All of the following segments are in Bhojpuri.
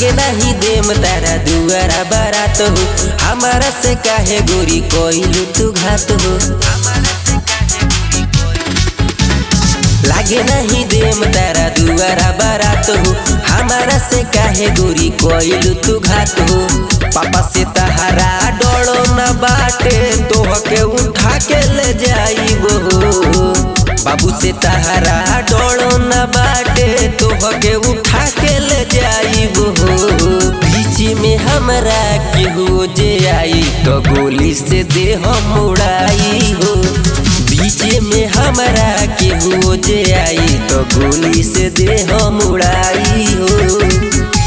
लागे नहीं देम तारा दुआरा बारात हो। हमारा से काहे गोरी कोइलू तू घात हो। लागे नहीं देम तारा दुआरा बारात हो। हमारा से काहे गोरी कोइलू तू घात हो। पापा से तहारा डोलो न बाटे तोहके उठा के ले जाइबो। बाबू से तहारा डोलो न बाटे तोहके उठा के ले जाइबो। बीच में हमरा केहू जे आई तो गोली से देह मुड़ाई हो। बीच में हमरा केहू जे आई तो गोली से देह मुड़ाई हो।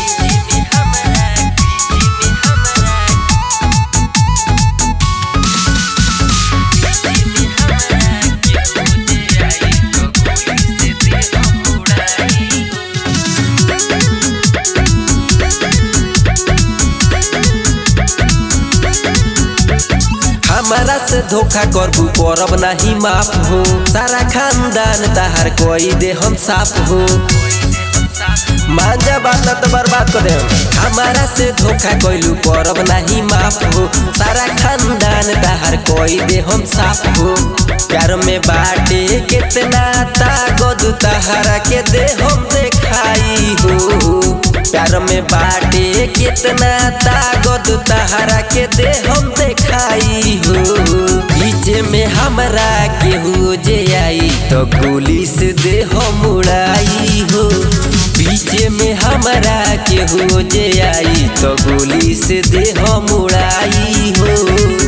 हमारा से धोखा करबू करब नहीं माफ हो। सारा खानदान तहार कोई दे हम साफ हो। मांजा बात तो बर्बाद कर दे। हमारा से धोखा कोइलू करब नहीं माफ हो। सारा खानदान तहार कोई दे हम साफ हो। प्यार में बाटे कितना ताकत तहारा के दे हम देखाई हो। प्यार में बाटे कितना ताकत तहारा के दे हम देखाई हो। बीच में हमरा केहू जे आई तो गोली से दे हम उड़ाई हो। बीच में हमरा केहू जे आई तो गोली से दे हम उड़ाई हो।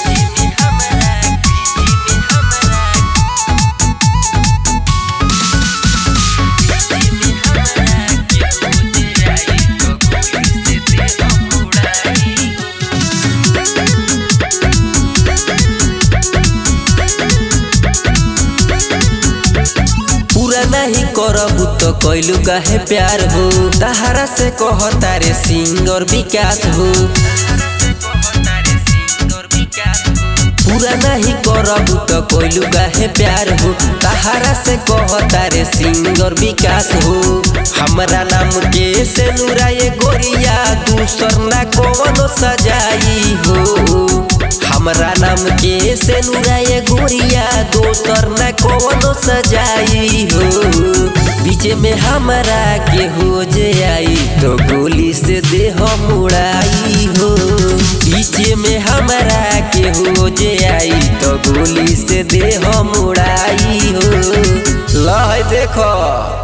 नहीं करबू तो कोइलू काहे प्यार हो। तहारा से कहता रे सिंगर विकास हो। पूरा नहीं करबू तो कोइलू काहे प्यार हो। तहारा से कहता रे सिंगर विकास हो। हमरा नाम के से नुराए गोरिया दूसर ना कौनो सजाई हो। हमरा नाम के से नुराए गोरिया दोसर न कौनो सजाई हो। बीच में हमरा केहू जे आई तो गोली से देह मुड़ाई हो। बीच में हमरा केहू जे आई तो गोली से देह मुड़ाई हो। लह देखो।